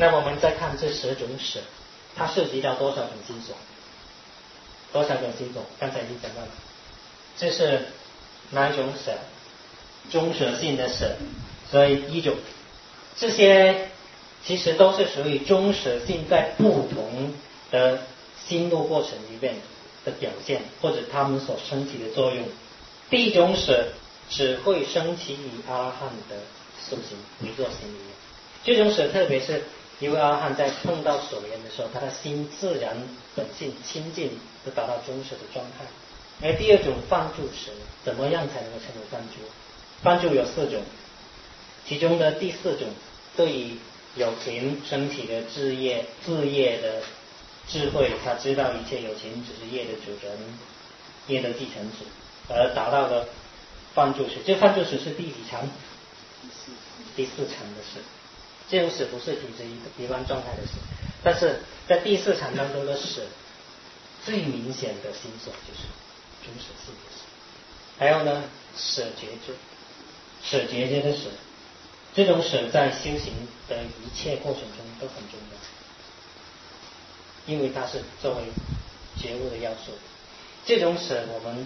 那我们再看这10种舍，它涉及到多少种心所？多少种心所？刚才已经讲到了，这是哪一种舍？中舍性的舍，所以1种。这些其实都是属于中舍性在不同的心路过程里面的表现，或者他们所升起的作用。第一种舍只会升起于阿汉的修行一座心里面，这种舍特别是因为阿汉在碰到所缘的时候，他的心自然本性清净，就达到中舍的状态。而第二种放住舍，怎么样才能够成为放住？放住有4种，其中的第4种对于有情升起的自业的智慧，他知道一切有情只是业的主人，业的继承者，而达到了放住舍。这放住舍是第几层？第4层的舍。这种舍不是体质一般状态的舍，但是在第4层当中的舍，最明显的心所就是中舍性的舍。还有呢，舍觉知，舍觉知的舍，这种舍在修行的一切过程中都很重要，因为它是作为觉悟的要素。这种舍我们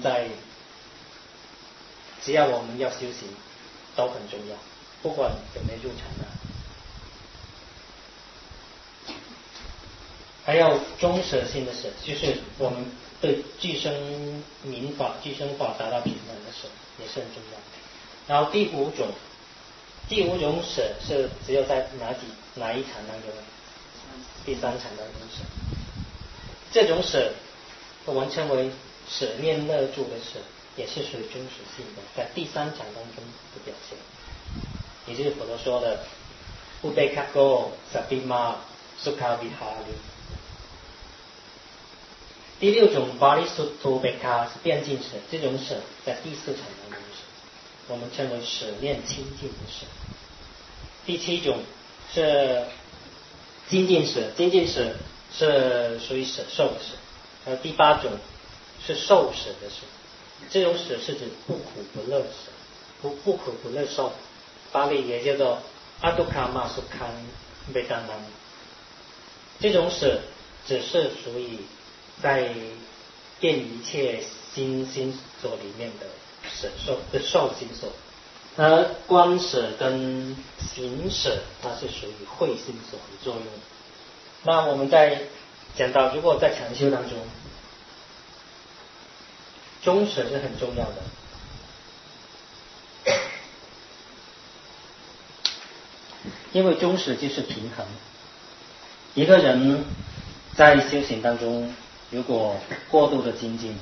只要我们要修行都很重要，不管有没有入禅啊。还有中舍性的舍，就是我们对具生明法、具生法达到平衡的舍，也是很重要。然后第五种舍是只有在哪一禅当中？第3禅当中舍。这种舍我们称为舍念乐住的舍，也是属于中舍性的，在第3禅当中的表现，也就是佛陀说的不被卡go萨比玛苏卡比哈里。第6种巴利苏图贝卡是辩境舍，这种舍在第4禅当中舍，我们称为舍念清净的舍。第7种是精进舍，精进舍是属于舍受的舍。还有第8种是受舍的舍，这种舍是指不苦不乐舍，不苦不乐受，巴利也叫做阿杜卡玛苏康贝当南。这种舍只是属于在遍一切心所里面的舍受的受心所，而观舍跟行舍它是属于慧心所的作用。那我们在讲到，如果在禅修当中，中舍是很重要的，因为中舍就是平衡。一个人在修行当中，如果过度的精进，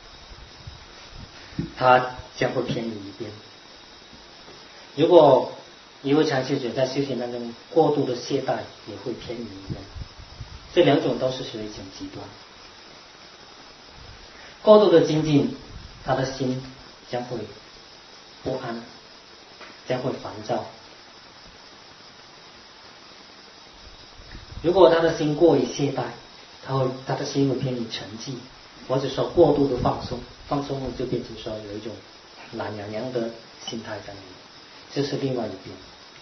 他将会偏离一边；如果一位禅修者在修行当中过度的懈怠，也会偏离一边。这2种都是属于一种极端。过度的精进，他的心将会不安，将会烦躁。如果他的心过于懈怠，他的心会偏离沉寂，或者说过度的放松了就变成说有一种懒洋洋的心态在里面，这是另外一边。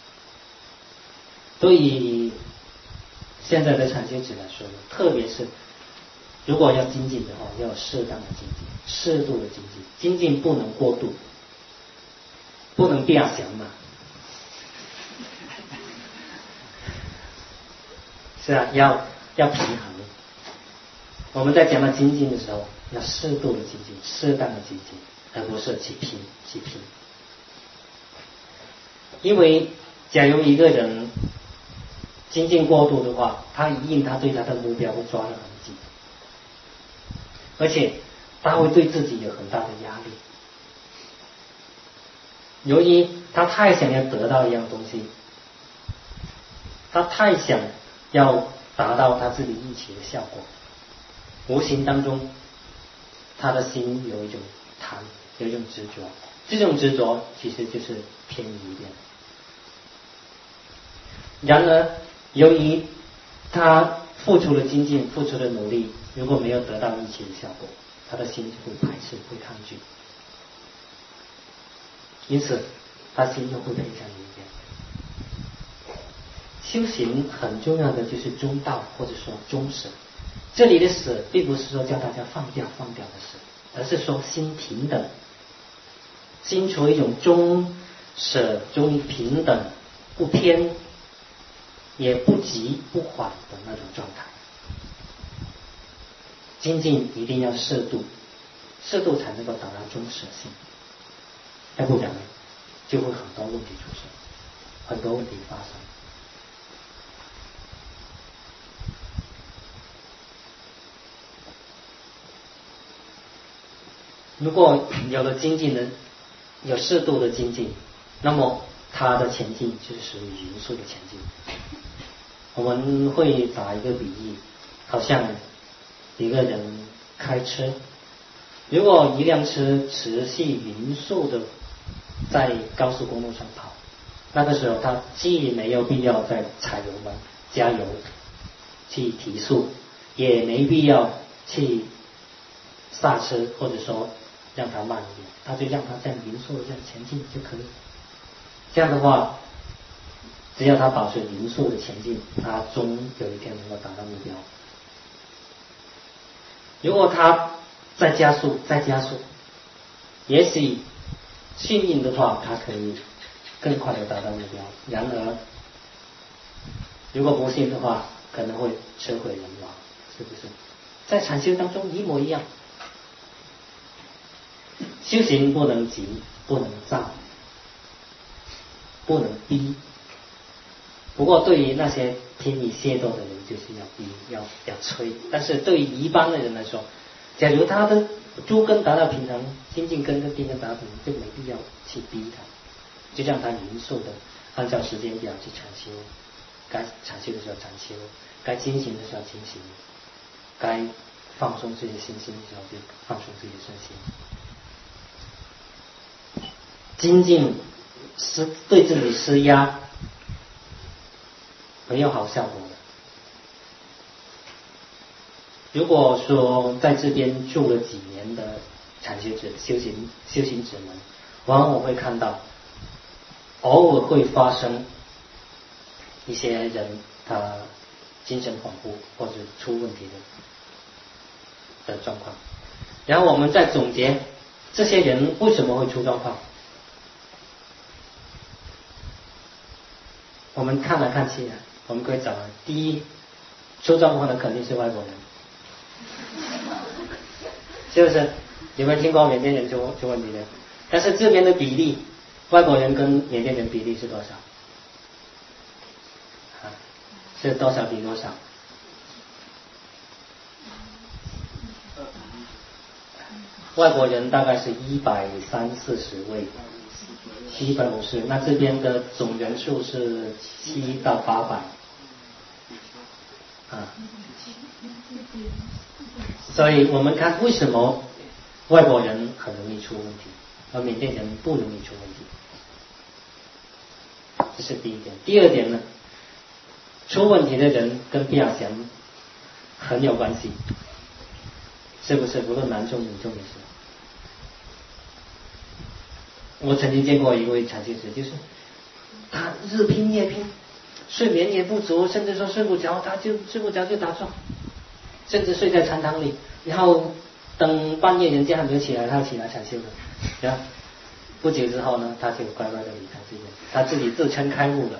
所以现在的禅修者来说，特别是如果要精进的话，要有适当的精进，适度的精进，精进不能过度，不能变强嘛。是啊，要平衡。我们在讲到精进的时候，要适度的精进，适当的精进，而不是去拼。因为假如一个人精进过度的话，他对他的目标会抓得很紧，而且他会对自己有很大的压力。由于他太想要得到一样东西，他太想要达到他自己预期的效果，无形当中他的心有一种贪，有一种执着，这种执着其实就是偏离一点。然而由于他付出了精进，付出了努力，如果没有得到预期的效果，他的心就会排斥，会抗拒，因此他心就会偏向一边。 修行很重要的就是中道或者说中舍。这里的舍并不是说叫大家放掉的舍，而是说心平等，心处一种中舍中平等，不偏也不急不缓的那种状态。精进一定要适度，适度才能够达到中舍性，要不然就会很多问题出现，很多问题发生。如果有了精进的，有适度的精进，那么它的前进就是属于匀速的前进。我们会打一个比喻，好像一个人开车，如果一辆车持续匀速的在高速公路上跑，那个时候他既没有必要再踩油门加油去提速，也没必要去刹车或者说让它慢一点，他就让它这样匀速的这样前进就可以。这样的话，只要他保持匀速的前进，他终有一天能够达到目标。如果他再加速，也许幸运的话，他可以更快的达到目标。然而，如果不幸的话，可能会车毁人亡，是不是？在禅修当中一模一样。修行不能急，不能躁，不能逼。不过对于那些偏离懈惰的人，就是要逼，要催。但是对于一般的人来说，假如他的诸根达到平衡，心静根跟定根达到平衡，就没必要去逼他，就让他匀速的按照时间表去禅修，该禅修的时候禅修，该进行的时候进行，该放松自己的身心的时候就放松自己的身心。精进是对自己施压，没有好效果的。如果说在这边住了几年的禅修者、修行者们，往往会看到，偶尔会发生一些人他精神恍惚或者出问题的状况，然后我们再总结这些人为什么会出状况。我们看来看去，我们可以找第一出状况的肯定是外国人，是不是？有没有听过缅甸人出问题的？但是这边的比例，外国人跟缅甸人比例是多少？是多少比多少？外国人大概是130-140位，150，那这边的总人数是700到800，所以我们看为什么外国人很容易出问题，而缅甸人不容易出问题，这是第一点。第二点呢，出问题的人跟不要想很有关系，是不是？不论男众女众也是。我曾经见过一位禅修者，就是他日拼夜拼，睡眠也不足，甚至说睡不着，他就睡不着就打坐，甚至睡在禅堂里，然后等半夜人家还没有起来，他起来禅修的。然后不久之后呢，他就乖乖的离开这边，他自己自称开悟了。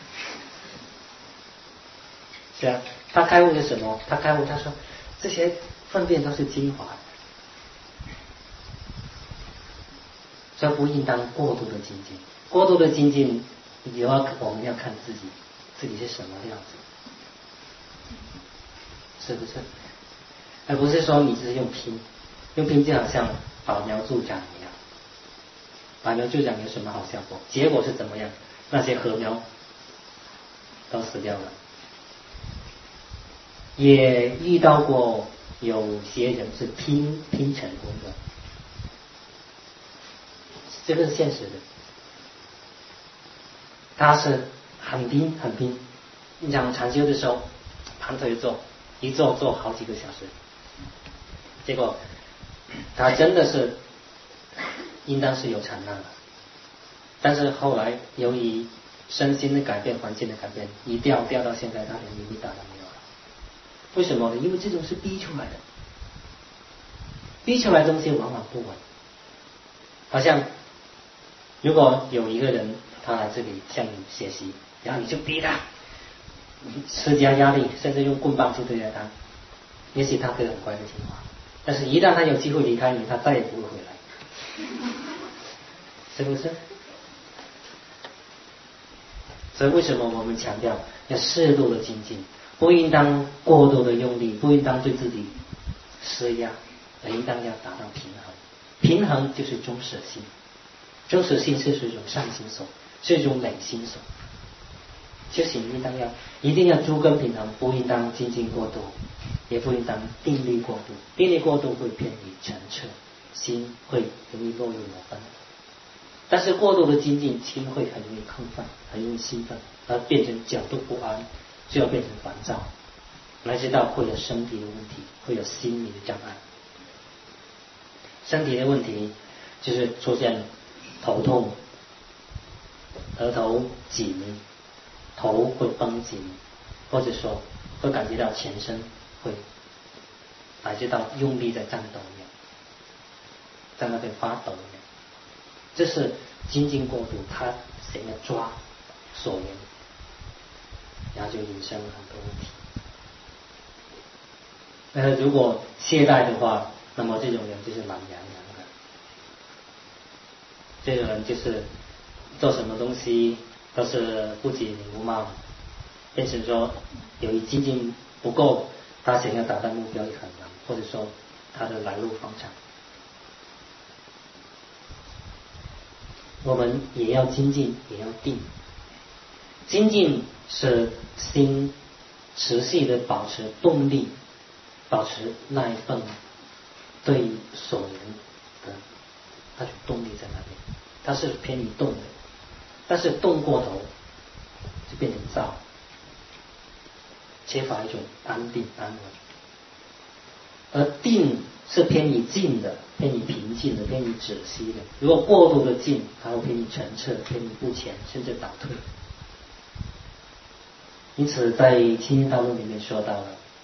是啊，他开悟是什么？他开悟，他说这些粪便都是精华，所以不应当过度的精进。过度的精进，我们要看自己是什么样子，是不是？而不是说你只是用拼就好像拔苗助长一样，拔苗助长有什么好效果？结果是怎么样？那些禾苗都死掉了。也遇到过有些人是拼成功的，这个是现实的。他是很拼，你想禅修的时候盘腿坐，一坐好几个小时，结果他真的是应当是有禅那了，但是后来由于身心的改变、环境的改变，一掉到现在，他连米米打都没有了。为什么呢？因为这种是逼出来的，逼出来的东西往往不稳。好像如果有一个人他来这里向你学习，然后你就逼他，施加压力，甚至用棍棒去对待他，也许他可以很乖的听话，但是一旦他有机会离开你，他再也不会回来，是不是？所以为什么我们强调要适度的精进，不应当过度的用力，不应当对自己施压，而应当要达到平衡。平衡就是中舍性，中舍性是一种善心所，是一种美心所。修行一定要诸根平衡，不应当精进过度，也不应当定力过度。定力过度会偏离澄澈，心会容易落入我分。但是过度的精进，心会很容易亢奋，很容易兴奋，而变成角度不安，就要变成烦躁，乃至到会有身体的问题，会有心理的障碍。身体的问题就是出现头痛、额头紧、头会绷紧，或者说会感觉到全身会乃至到用力在颤抖一样，在那边发抖一样。这是精进过度，他想要抓所缘，然后就引申了很多问题。如果懈怠的话，那么这种人就是懒洋洋的，这种人就是做什么东西都是不紧不慢，变成说由于精进不够，他想要达到目标也很难，或者说他的来路方长。我们也要精进，也要定。精进是心持续的保持动力，保持那一份对所缘的那种动力在那边，它是偏移动的，但是动过头就变成躁，缺乏一种安定安稳。而定是偏移静的，偏移平静的，偏移止息的。如果过度的静，它会偏移澄澈，偏移不前，甚至倒退。因此在《清净道论》里面说到了，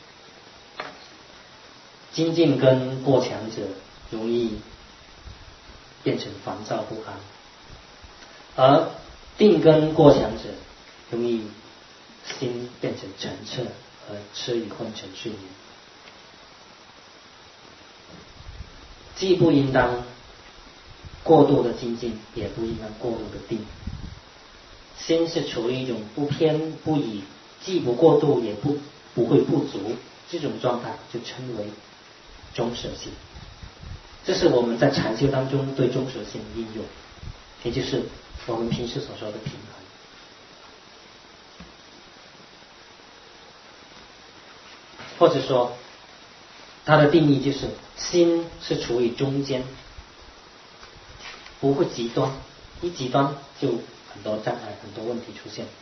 精进跟过强者容易变成烦躁不安，而定跟过强者容易心变成澄澈，而痴于昏沉睡眠。既不应当过度的精进，也不应当过度的定。心是处于一种不偏不倚，既不过度也不会不足，这种状态就称为中舍性。这是我们在禅修当中对中舍性的应用，也就是我们平时所说的平衡。或者说它的定义就是心是处于中间，不会极端，一极端就很多障碍，很多问题出现。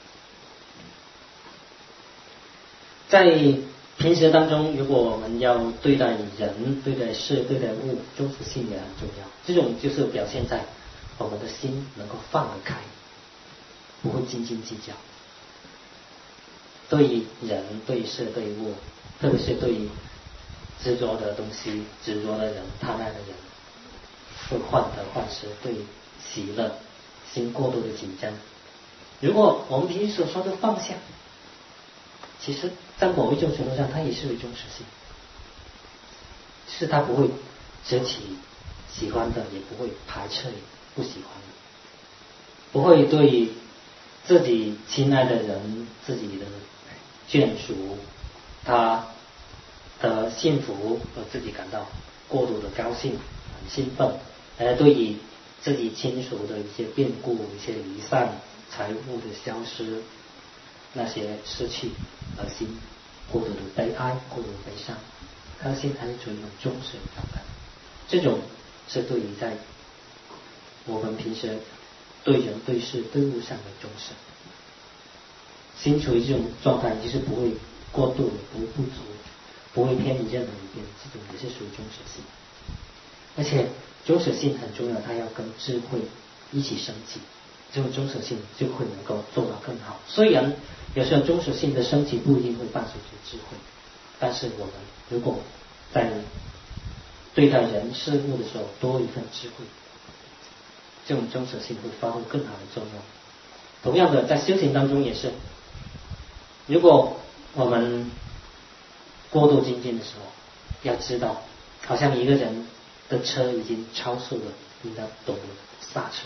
在平时当中，如果我们要对待人、对待事、对待物，中舍性也很重要。这种就是表现在我们的心能够放得开，不会斤斤计较。对于人、对事、对物，特别是对于执着的东西、执着的人、贪爱的人，会患得患失，对喜乐心过度的紧张。如果我们平时所说的放下，其实在某一种程度上，它也是一种实性，是它不会择起喜欢的，也不会排斥不喜欢的，不会对自己亲爱的人、自己的眷属，他的幸福而自己感到过度的高兴、很兴奋，而对于自己亲属的一些变故、一些离散、财物的消失，那些失去而心过度的悲哀、过度的悲伤，他的心还是处于一种中舍的状态。这种是对于在我们平时对人、对事、对物上的中舍。心处于这种状态，就是不会过度，不会不足，不会偏离任何一边，这种也是属于中舍性。而且中舍性很重要，它要跟智慧一起升起。 这种忠实性就会能够做到更好。虽然有时候忠实性的升级不一定会伴随着智慧，但是我们如果在对待人事物的时候多一份智慧，这种忠实性会发挥更好的作用。同样的，在修行当中也是，如果我们过度精进的时候，要知道好像一个人的车已经超速了，应当懂得刹车。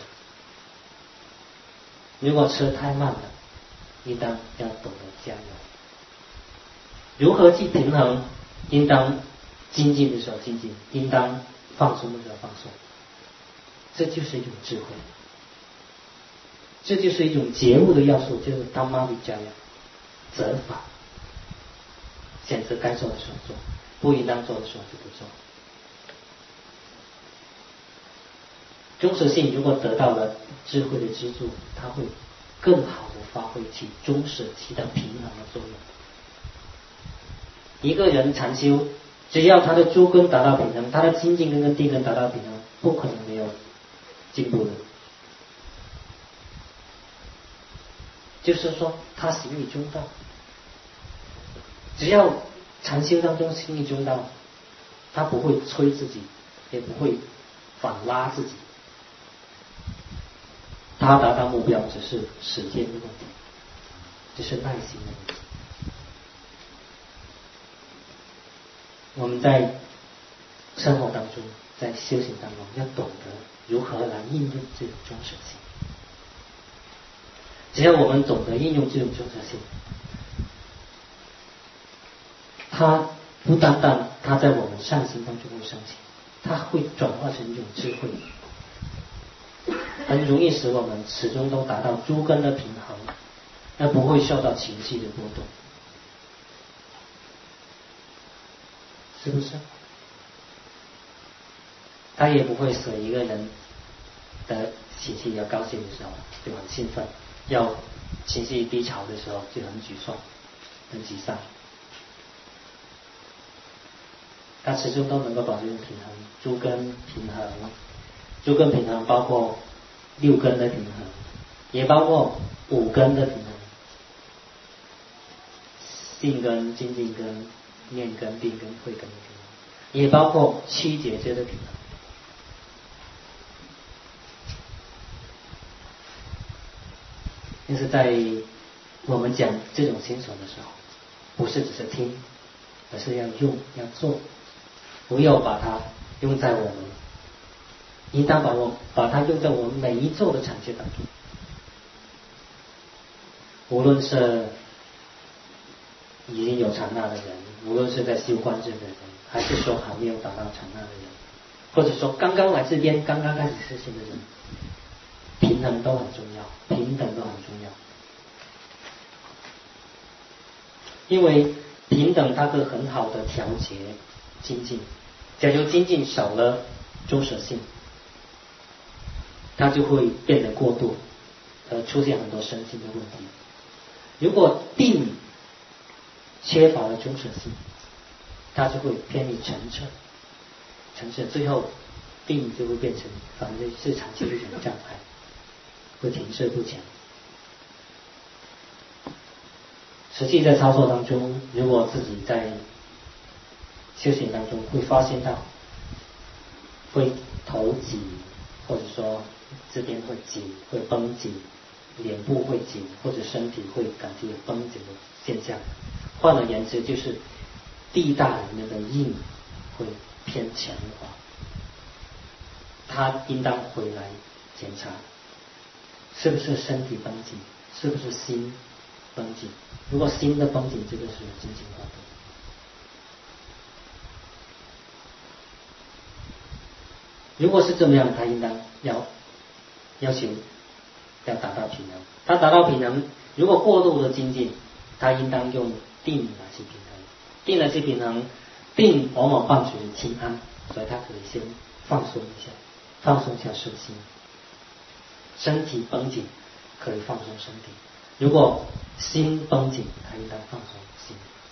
如果车太慢了，应当要懂得加油。如何去平衡？应当精进的时候精进，应当放松的时候放松。这就是一种智慧，这就是一种觉悟的要素，就是当妈的加油，责罚，选择该做的时候做，不应当做的时候就不做。忠实性如果得到了智慧的资助，它会更好的发挥起忠实起到平衡的作用。一个人禅修，只要他的诸根达到平衡，他的精进根跟地根达到平衡，不可能没有进步的。就是说他行于中道，只要禅修当中行于中道，他不会催自己，也不会反拉自己，他达到目标只是时间的问题，只是耐心的问题。我们在生活当中，在修行当中，要懂得如何来应用这种忠实性。只要我们懂得应用这种忠实性，它不单单它在我们善心当中会升起，它会转化成一种智慧，很容易使我们始终都达到诸根的平衡，而不会受到情绪的波动，是不是？它也不会使一个人的情绪要高兴的时候就很兴奋，要情绪低潮的时候就很沮丧、很沮丧。它始终都能够保持平衡，诸根平衡，诸根平衡包括六根的平衡，也包括五根的平衡，性根、精进根、念根、定根、慧根的平衡，也包括七觉知的平衡。就是在我们讲这种心所的时候，不是只是听，而是要用、要做，不要把它用在我们，应当把它用在我们每一做的禅修当中。无论是已经有禅那的人，无论是在修观智的人，还是说还没有达到禅那的人，或者说刚刚来这边刚刚开始修行的人，平衡都很重要，平等都很重要。因为平等它可以很好的调节精进，假如精进少了忠实性，它就会变得过度，出现很多身心的问题。如果定缺乏了忠实性，它就会偏离澄澈，澄澈最后定就会变成反正是长期的一种障碍，会停滞不前。实际在操作当中，如果自己在修行当中会发现到会头紧，或者说这边会紧，会绷紧，脸部会紧，或者身体会感觉有绷紧的现象，换而言之就是地大里面的印会偏强化，他应当回来检查是不是身体绷紧，是不是心绷紧。如果心的绷紧，这个是精进过度。如果是这么样，他应当要求要达到平衡。他达到平衡，如果过度的精进，他应当用定来去平衡。定来去平衡，定往往伴随着轻安，所以他可以先放松一下，放松一下身心。身体绷紧，可以放松身体。如果心绷紧，他应当放松心。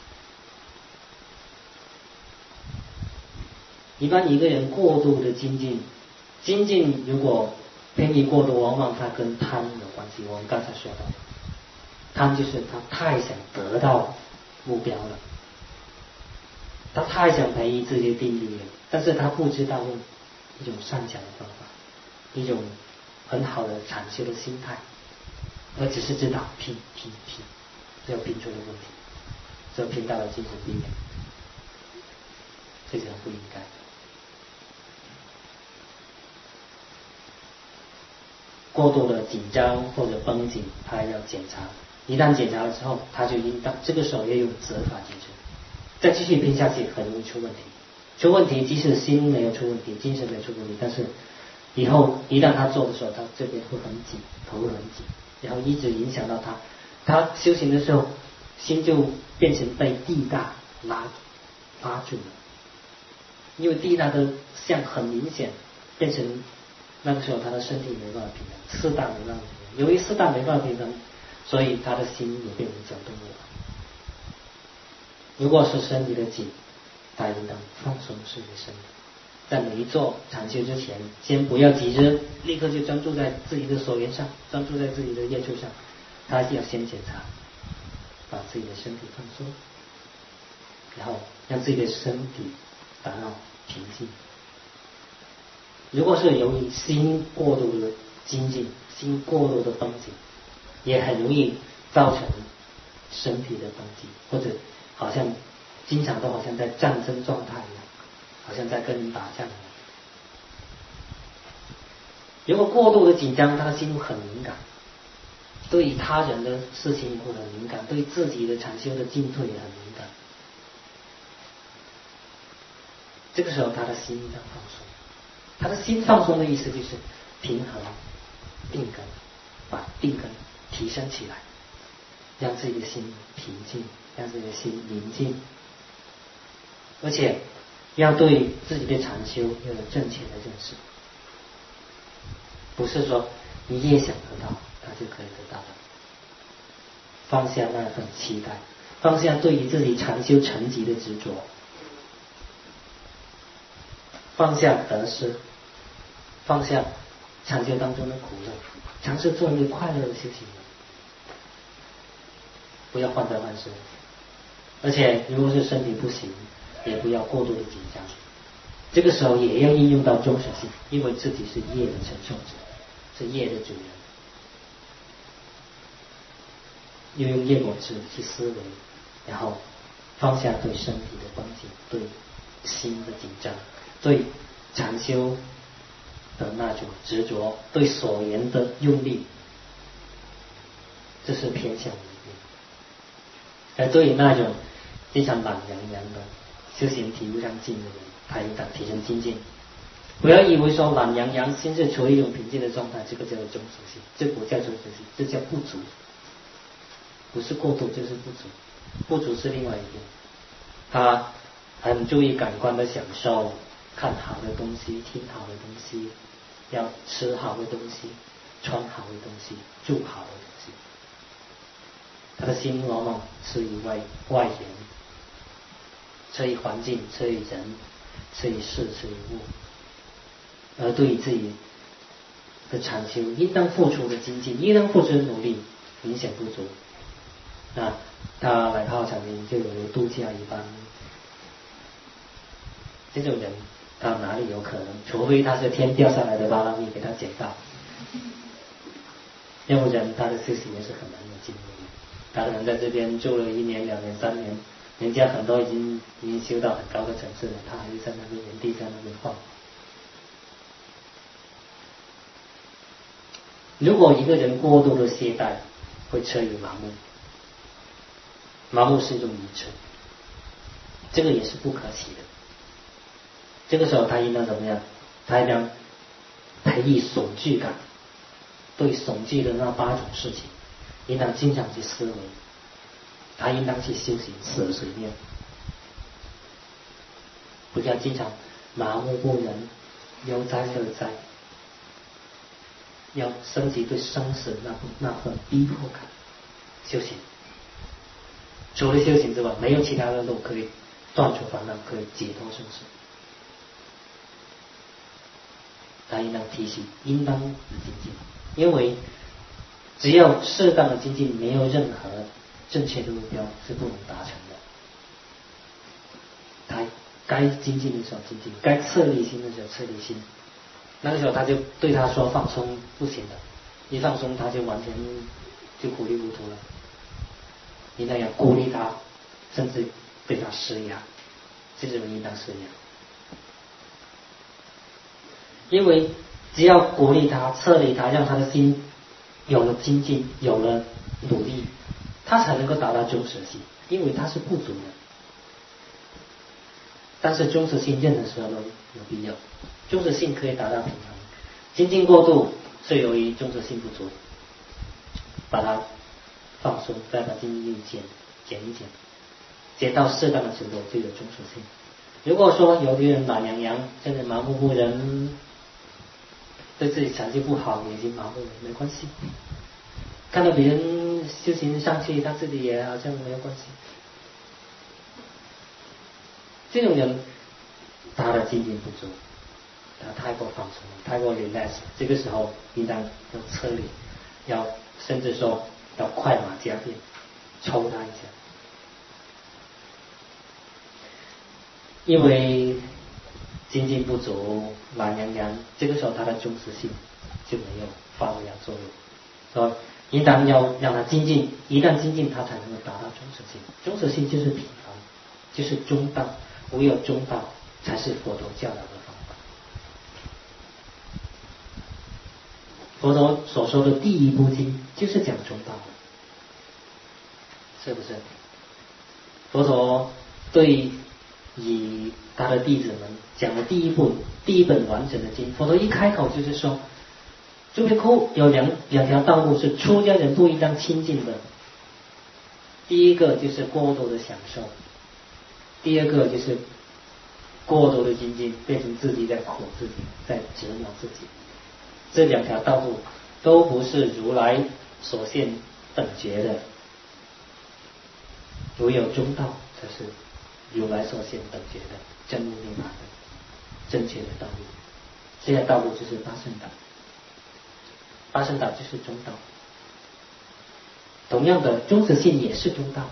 一般一个人过度的精进如果偏离过度，往往他跟贪有西，我们刚才说到的，贪就是他太想得到目标了，他太想培育自己的定力了，但是他不知道用一种善巧的方法，一种很好的禅修的心态，而只是知道拼，这拼出了问题，这拼到了精神病院，这是很不应该的。过度的紧张或者绷紧，他要检查，一旦检查了之后，他就应当这个时候要用责法解决，再继续拼下去很容易出问题。出问题即使心没有出问题，精神没有出问题，但是以后一旦他做的时候，他这边会很紧，头会很紧，然后一直影响到他修行的时候，心就变成被地大拉住了，因为地大的像很明显变成那个时候他的身体没办法平衡，四大没办法平衡，由于四大没办法平衡，所以他的心也变成走动不了。如果是身体的紧，他应当放松自己的身体，在每一做禅修之前，先不要急着立刻就专注在自己的所缘上，专注在自己的业处上，他要先检查，把自己的身体放松，然后让自己的身体达到平静。如果是由于心过度的精进，心过度的绷紧，也很容易造成身体的绷紧，或者好像经常都好像在战争状态一样，好像在跟人打仗一样。如果过度的紧张，他的心很敏感，对于他人的事情会很敏感，对自己的禅修的进退也很敏感。这个时候他的心要放松，他的心放松的意思就是平衡定根，把定根提升起来，让自己的心平静，让自己的心宁静，而且要对自己的禅修要有正确的认识，不是说你越想得到他就可以得到的。放下那份期待，放下对于自己禅修成绩的执着，放下得失，放下禅修当中的苦乐，尝试做一个快乐的修行人，不要患得患失。而且如果是身体不行，也不要过度的紧张，这个时候也要应用到中舍性，因为自己是业的承受者，是业的主人，要用业果智去思维，然后放下对身体的绷紧，对心的紧张，对禅修的那种执着，对所言的用力，这是偏向于业。而对于那种非常懒洋洋的修行提不上劲的人，他应当提升精进。不要以为说懒洋洋心是处于一种平静的状态，这个叫做中舍性，这不叫中舍性，这叫不足，不是过度就是不足，不足是另外一边。他很注意感官的享受，看好的东西，听好的东西，要吃好的东西，穿好的东西，住好的东西。他的心往往吃于外缘，吃于环境，吃于人，吃于事，吃于物，而对于自己的禅修应当付出的精进，应当付出的努力明显不足。那他来泡禅林就有如度假一般，这种人他哪里有可能？除非他是天掉下来的巴拉米给他捡到，要不然他的修行也是很难有进步的。他可能在这边住了1年、2年、3年，人家很多已经修到很高的层次了，他还是在那边原地在那边晃。如果一个人过度的懈怠，会彻于麻木，麻木是一种愚痴，这个也是不可取的。这个时候他应当怎么样？他应当培育恐惧感，对恐惧的那8种事情应当经常去思维，他应当去修行舍随念，不要经常麻木不仁，悠哉乐哉，要升级对生死那份逼迫感。修行除了修行之外，没有其他的路可以断除烦恼，可以解脱生死。他应当提醒，应当精进，因为只有适当的精进，没有任何正确的目标是不能达成的。他该精进的时候精进，该策立心的时候策立心。那个时候他就对他说放松不行的，一放松他就完全就糊里糊涂了。应当要鼓励他，甚至对他施压，这种应当施压。因为只要鼓励他、策立他，让他的心有了精进，有了努力，他才能够达到忠实性，因为他是不足的。但是忠实性任何时候都有必要，忠实性可以达到平衡，精进过度是由于忠实性不足，把它放松，再把精进力减一减，减到适当的程度就有忠实性。如果说有的人懒洋洋，甚至麻木不仁，对自己成绩不好已经麻木了，没关系，看到别人修行上去，他自己也好像没有关系。这种人他的精进不足，他太过放松，太过 relax， 这个时候应当要策略，要甚至说要快马加鞭，抽他一下。因为精进不足，懒洋洋，这个时候他的忠实性就没有发挥作用。所以应当要让他精进，一旦精进，他才能够达到忠实性。忠实性就是平衡，就是中道。唯有中道才是佛陀教导的方法。佛陀所说的第一部经就是讲中道的，是不是？佛陀对以他的弟子们讲的第一本完整的经，佛陀一开口就是说，诸比丘有两条道路是出家人不应当亲近的。第一个就是过多的享受，第二个就是过多的精进，变成自己在苦自己，在折磨自己。这两条道路都不是如来所现等觉的，唯有中道才是如来所现等觉的真如涅槃的正确的道路。这条道路就是八圣道，八圣道就是中道。同样的，忠实性也是中道。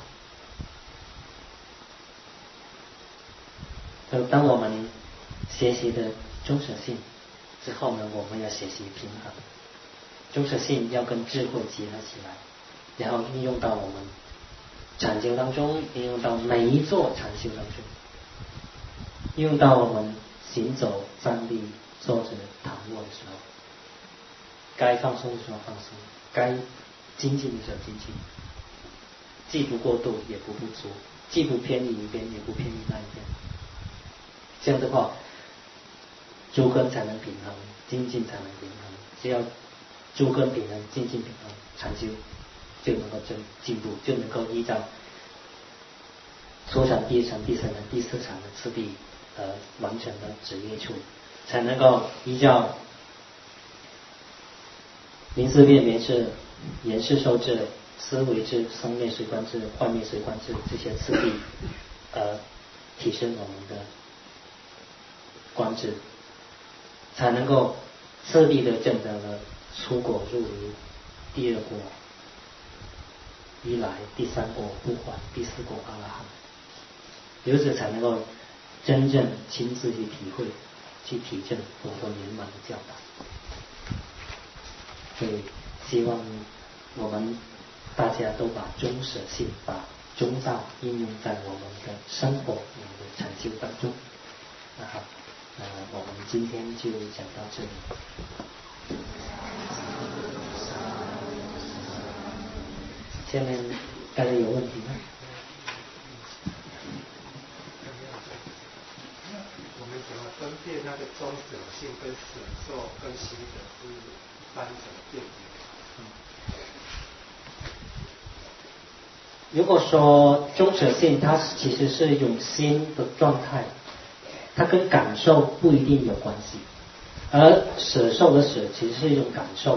当我们学习的忠实性之后呢，我们要学习平衡。忠实性要跟智慧结合起来，然后应用到我们禅修当中，应用到每一座禅修当中，应用到我们行走、站立、坐着、躺卧的时候，该放松的时候放松，该精进的时候精进，既不过度也不足，既不偏离一边也不偏离那一边。这样的话，诸根才能平衡，精进才能平衡。只要诸根平衡，精进平衡，禅修就能够进步，就能够依照初禅、第一禅、第三禅、第四禅的次第完全的指业处，才能够依照名思辨别智、言事受智、思维智、生灭随观智、幻灭随观智这些次第提升我们的观智，才能够彻底的证得了出果入离，第二果一来，第三果不还，第四果阿拉汉，由此才能够真正亲自去体会、去体证佛陀圆满的教导。所以希望我们大家都把忠实性、把中道应用在我们的生活、我们的禅修当中。好，我们今天就讲到这里。下面大家有问题吗？ 我们怎么分辨那个忠者性跟舍受跟行者是三者辨别？ 如果说忠者性，它其实是一种心的状态，它跟感受不一定有关系，而舍受的舍其实是一种感受。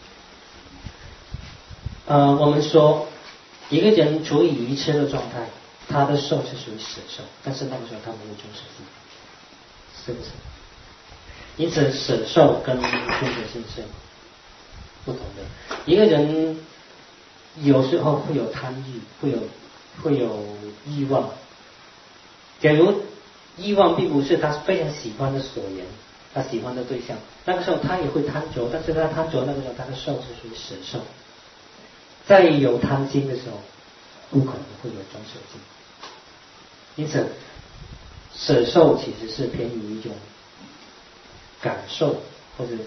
我们说一个人处于愚痴的状态，他的受是属于舍受，但是那个时候他没有忠实性，是不是？因此舍受跟忠实性是不同的。一个人有时候会有贪欲，会有欲望。假如欲望并不是他非常喜欢的所缘，他喜欢的对象，那个时候他也会贪着，但是他贪着那个时候他的受是属于舍受。在有贪心的时候，不可能会有中舍心。因此，舍受其实是偏于一种感受，或者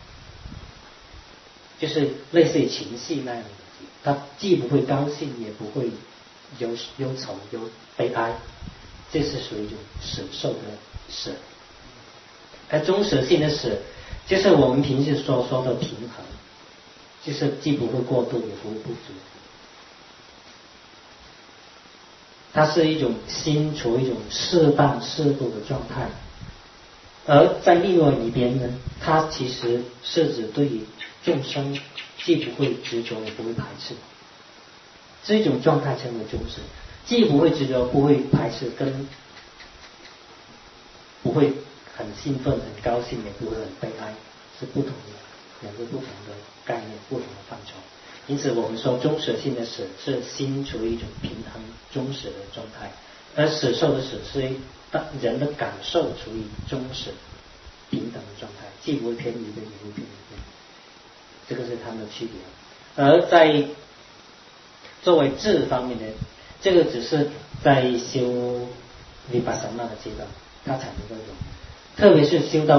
就是类似于情绪那样的东西。他既不会高兴，也不会忧愁、悲哀，这是属于一种舍受的舍。而中舍性的舍，就是我们平时所说的平衡，就是既不会过度，也不会不足。它是一种心处于一种适当适度的状态。而在另外一边呢，它其实是指对于众生既不会执着也不会排斥，这种状态称为中舍，既不会执着不会排斥，跟不会很兴奋很高兴也不会很悲哀，是不同的两个不同的概念，不同的范畴。因此我们说中舍性的舍是心处于一种平衡中舍的状态，而舍受的舍是人的感受处于中舍平等的状态，既不会偏离一边也不会偏离一边，这个是它们的区别。而在作为智方面呢，这个只是在修维帕萨那的阶段它才能够有，特别是修到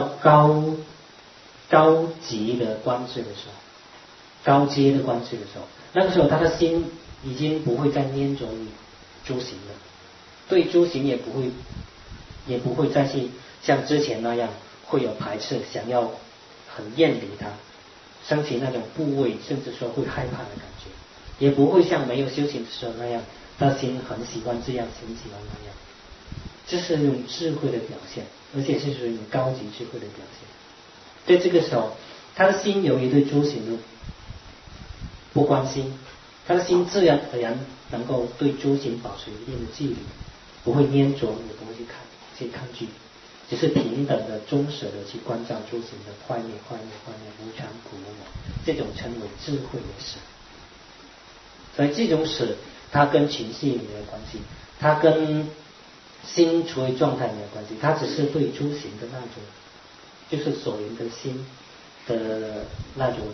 高级的观智的时候，高阶的观智的时候，那个时候他的心已经不会再粘着于诸行了，对诸行也不会再去像之前那样会有排斥，想要很厌离它，升起那种部位甚至说会害怕的感觉，也不会像没有修行的时候那样，他的心很喜欢这样，很喜欢那样。这是一种智慧的表现，而且是属于高级智慧的表现。在这个时候，他的心由于对诸行的不关心，他的心自然而然能够对诸行保持一定的距离，不会粘着，也不会去抗拒，只是平等的忠实的去关照诸行的坏灭、无常、苦、无我，这种称为智慧的舍。所以这种舍，它跟情绪没有关系，它跟心处于状态没有关系，它只是对诸行的那种，就是所缘的心的那种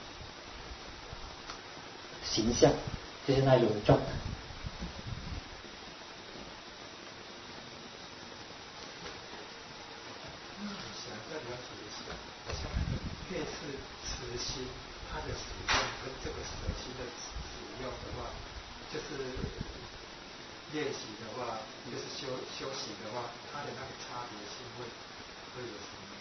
形象，就是那种状态。 想再了解一下，像越是慈心，它的使用跟这个舍心的使用的话，就是练习的话，就是修习的话，它的那个差别性会有什么？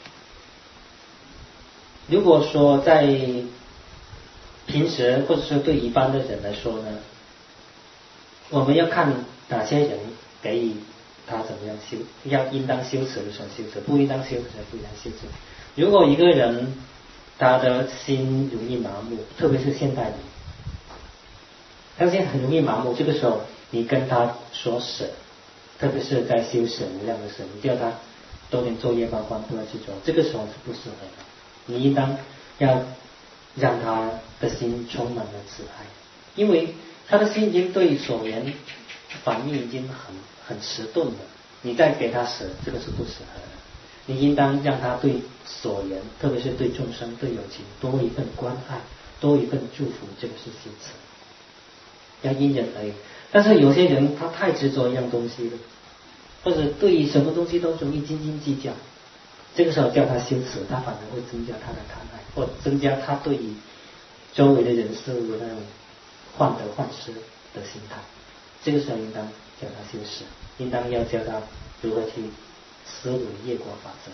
如果说在平时或者说对一般的人来说呢，我们要看哪些人给予他怎么样修，应当修持的时候修持，不应当修持的时候不应当修持。如果一个人他的心容易麻木，特别是现代人，他现在很容易麻木，这个时候你跟他说舍，特别是在修舍无量的时候，你叫他多点做业报观，不要去做，这个时候是不适合的。你应当要让他的心充满了慈爱，因为他的心已经对所缘反应已经很迟钝了，你再给他舍，这个是不适合的。你应当让他对所缘，特别是对众生、对有情，多一份关爱，多一份祝福，这个是修持，要因人而异。但是有些人他太执着一样东西了，或者对于什么东西都容易斤斤计较，这个时候叫他修持，他反而会增加他的贪爱，或增加他对于周围的人事物的那种患得患失的心态。这个时候应当叫他修持，应当要教他如何去思维业果法则。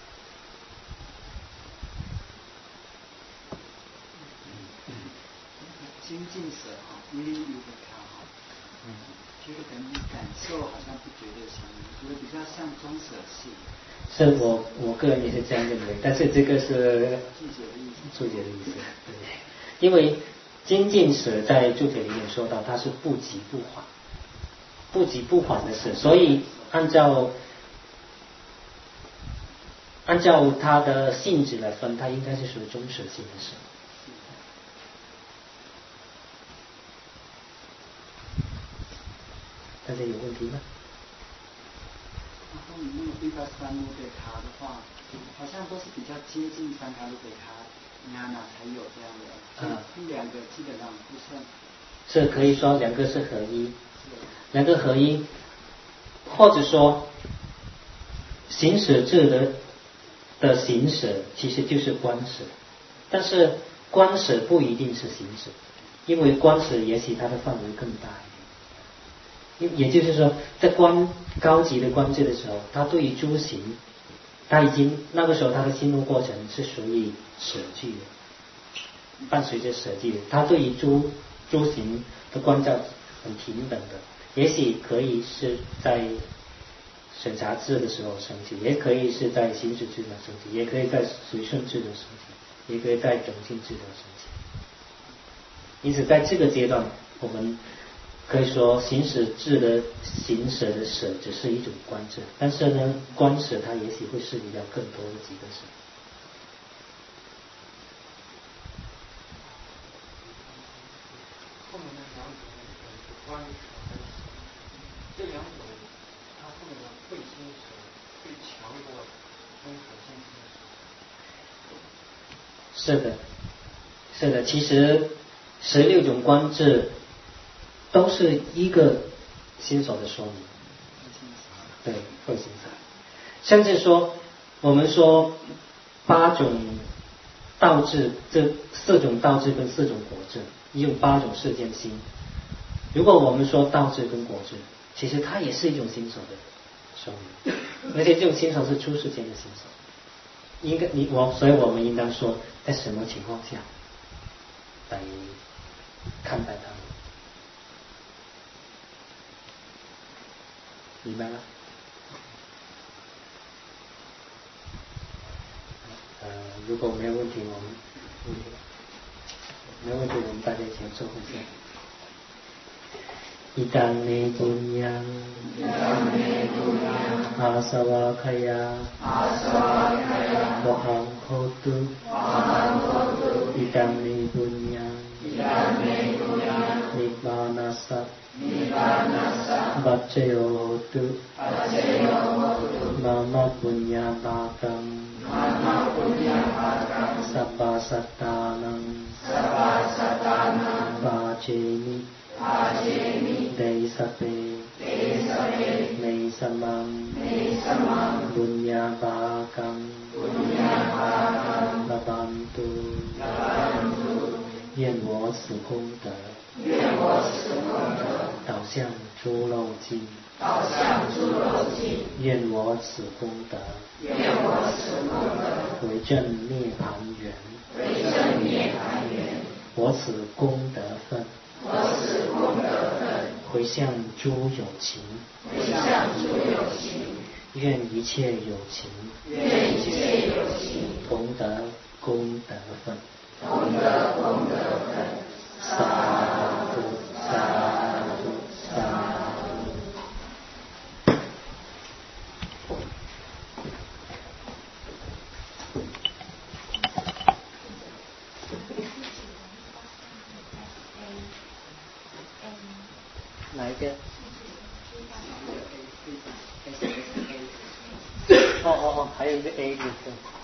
精进舍哈，因为有个他哈，觉得感受好像不觉得相应，觉得比较像中舍性。 是我个人也是这样认为，但是这个是注解的意思，对，因为精进舍在注解里面说到它是不急不缓的舍，所以按照它的性质来分，它应该是属于中舍性的舍。 大家有问题吗？ 然后你那个遇到三路贝卡的话，好像都是比较接近三卡路贝卡那才有这样的，这两个基本上不算。 是可以说两个是合一，两个合一，或者说行舍智的行舍其实就是观舍，但是观舍不一定是行舍，因为观舍也许它的范围更大一点。也就是说，在高级的观智的时候，他对于诸行，他已经那个时候他的心路过程是属于舍具的，伴随着舍具的，他对于诸行的观照很平等的，也许可以是在审查智的时候升起，也可以是在行止智的升起，也可以在随顺智的升起，也可以在种性智的升起。因此，在这个阶段，我们可以说行舍智的行舍的舍只是一种观智，但是呢，观舍它也许会涉及到更多的几个舍。 后面那两种是观舍和行，这两种它后面的会心舍会强过中舍性心舍。 是的，是的，其实16种观智都是一个心所的说明，对，会心所。甚至说，我们说8种道智，这4种道智跟4种果智，用8种世间心。如果我们说道智跟果智，其实它也是一种心所的说明，而且这种心所是出世间的心所。所以我们应当说，在什么情况下来看待它们？明白吗？如果没有问题，没有问题，我们大家一起做回向。อิตังเมตุญญังอาสวะขยาวะหังโหตุอิตังเมตุญญังนิพพานัสสะปัจเจโยโหตุมามะปุญญาภากังสัพพะสัตตานังปาเจมิเดสเปเมสมังบุญญาภากังละบันตุ愿我此功德导向诸漏尽愿我此功德为正涅盘缘我此功德分回向诸有情愿一切有情同得功德分萨埵萨埵萨哪一个？哦，还有一个 A 字。